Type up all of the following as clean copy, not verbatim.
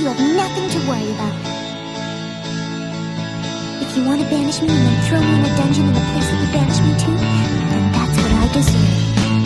you have nothing to worry about. If you want to banish me and then throw me in a dungeon in the place that you banished me to, then that's what I deserve.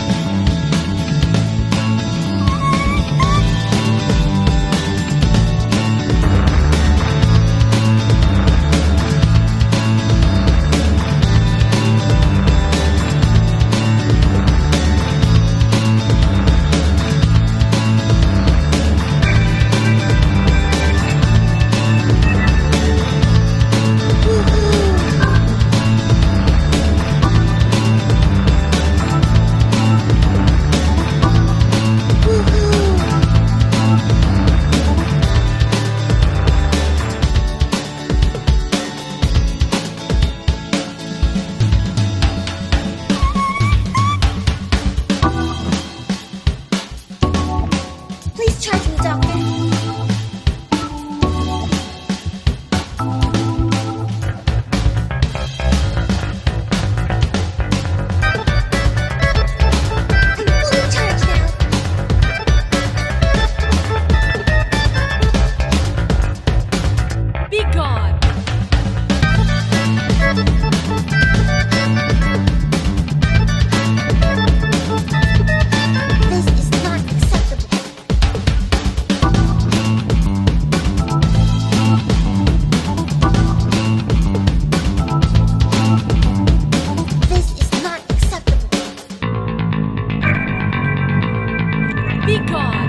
Please charge me, Doctor. I'm fully charged now. Be gone! This is not acceptable. This is not acceptable. Be gone!